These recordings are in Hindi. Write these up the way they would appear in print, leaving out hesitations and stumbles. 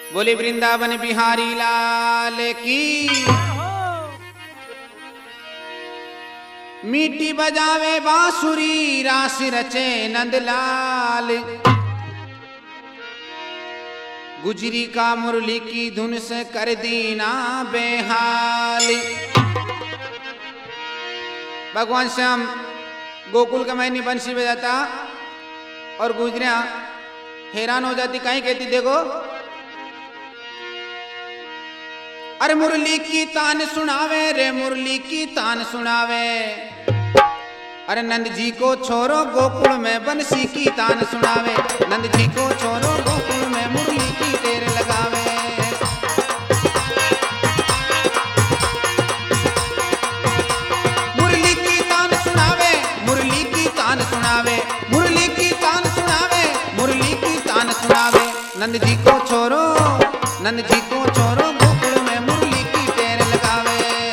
बोले वृंदावन बिहारी लाल की। मीठी बजावे बांसुरी रास रचे नंदलाल। गुजरी का मुरली की धुन से कर दीना बेहाल। भगवान श्याम गोकुल का मैनी बंसी बजाता और गुजरिया हैरान हो जाती, कहीं कहती देखो अरे मुरली की तान सुनावे रे, मुरली की तान सुनावे। अरे नंद जी को छोरो गोकुल में बंसी की तान सुनावे। नंद जी को छोरो गोकुल में मुरली की टेर लगावे। मुरली की तान सुनावे, मुरली की तान सुनावे, मुरली की तान सुनावे, मुरली की तान सुनावे। नंद जी को छोरो, नंद जी को छोरो गोकुल में मुरली की टेर लगावे।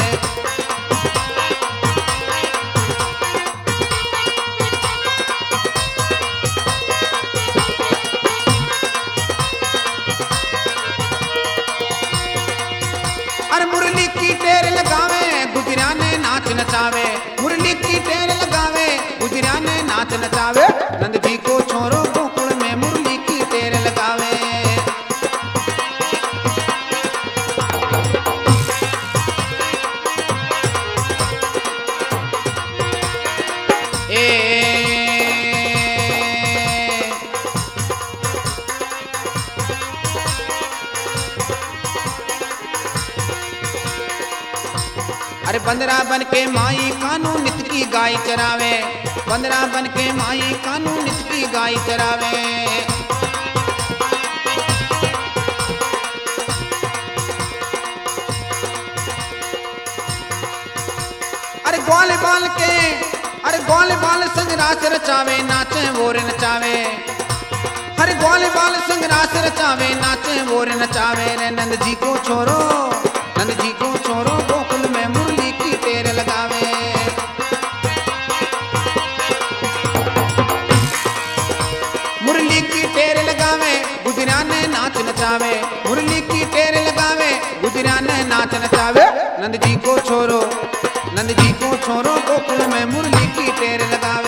अरे मुरली की टेर लगावे गुजरिया ने नाच नचावे। मुरली की टेर लगावे गुजरिया ने नाच नचावे। नंद जी को छोरो गोकुल में मुरली की टेर लगावे। अरे बंदरा बन के माई कानू नित की गाय चरावे। बंदरा बन के माई कानू नित की गाय चरावे। अरे ग्वाल बाल के, अरे ग्वाल बाल संग रास रचावे, नाचे वोर नचावे। हर ग्वाल बाल संग रास रचावे, नाचे वोर नचावे। रे नंद जी को छोरो, नंद जी को छोरो गोकुल में मुरली की टेर लगावे। मुरली की टेर लगावे गुजरिया ने नाच नचावे। मुरली की टेर लगावे गुजरिया ने नाच नचावे। नंद जी को छोरो, नंद जी को छोरो गोकुल में मुरली की टेर लगावे।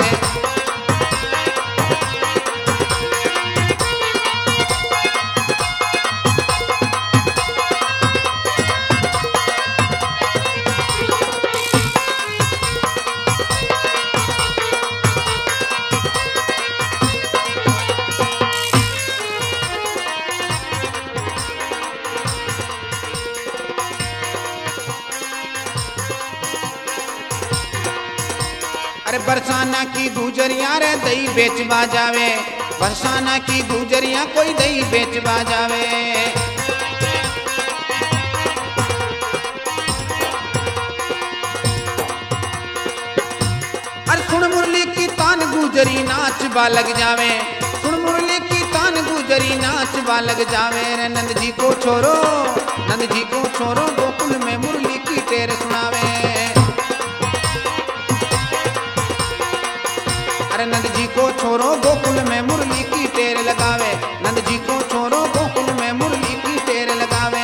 अरे बरसाना की गुजरिया रे दही बेचवा जावे। बरसाना की गुजरिया कोई दही बेचवा जावे। अरे सुन मुरली की तान गुजरी नाचवा लग जावे। सुन मुरली की तान गुजरी नाचवा लग जावे। रे नंद जी को छोरो, नंद जी को छोरो गोकुल में मुरली की टेर सुनावे। अरे नंद जी को छोरो गोकुल में मुरली की टेर लगावे। नंद जी को छोरो गोकुल में मुरली की टेर लगावे।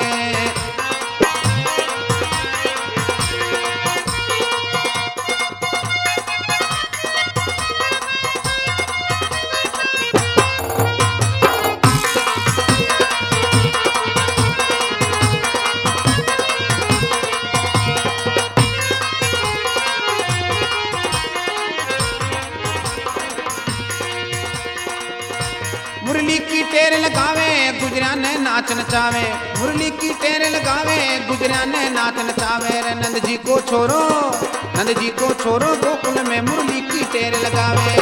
मुरली की टेर लगावे गुजरिया ने नाच नचावे। मुरली की टेर लगावे गुजरिया ने नाच नचावे। रे नंद जी को छोरो, नंद जी को छोरो गोकुल में मुरली की टेर लगावे।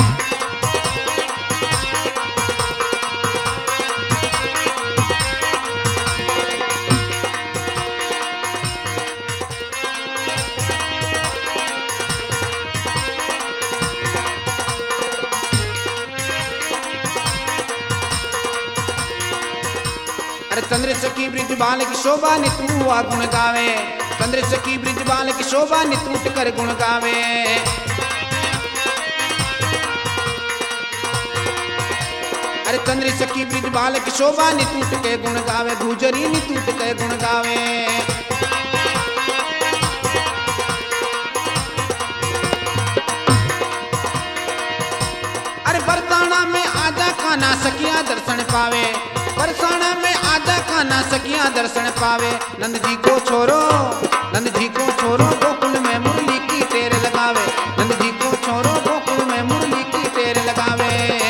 अरे चंद्र सखी ब्रिज बाल की शोभा नित हुआ गुण गावे। चंद्र सखी ब्रिज बाल की शोभा नित उठ कर गुण गावे। अरे चंद्र सखी ब्रिज बालक शोभा नितूट के गुण गावे गुजरी नितूट के गुण गावे। अरे बरसाना में आजा कान्हा सखिया दर्शन पावे, बरसाना में आजा कान्हा सखिया दर्शन पावे। नंद जी को छोरो, नंद जी को छोरो गोकुल में मुरली की टेर लगावे, नंद जी को छोरो गोकुल में मुरली की टेर लगावे।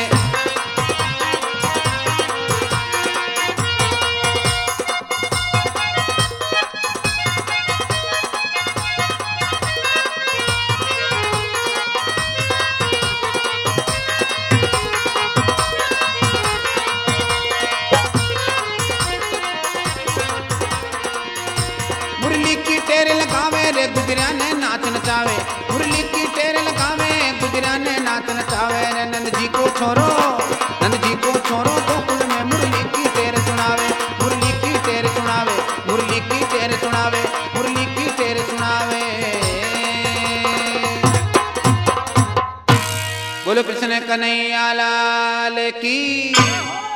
मुरली की टेर लगावे रे गुजरिया ने नाच नचावे, मुरली की टेर लगावे गुजरिया ने नाच नचावे रे। नंद जी को छोरो, नंद जी को छोरो गोकुल में मुरली की टेर सुनावे, मुरली की टेर सुनावे, मुरली की टेर सुनावे, मुरली की टेर सुनावे। बोलो कृष्ण कन्हैया लाल की।